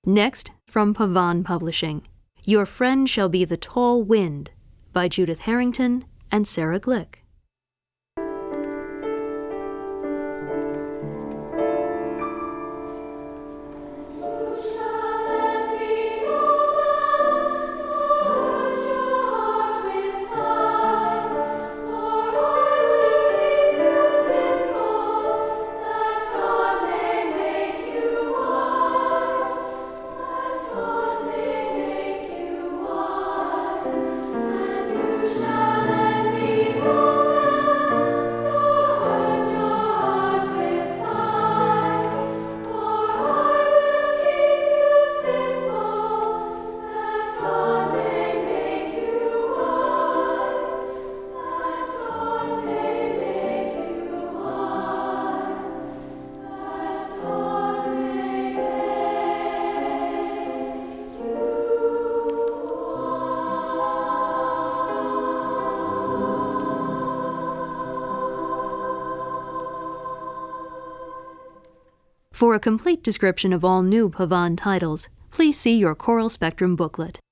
Next, from Pavan Publishing, Your Friend Shall Be the Tall Wind by Judith Harrington and Sarah Glick. For a complete description of all new Pavan titles, please see your Choral Spectrum booklet.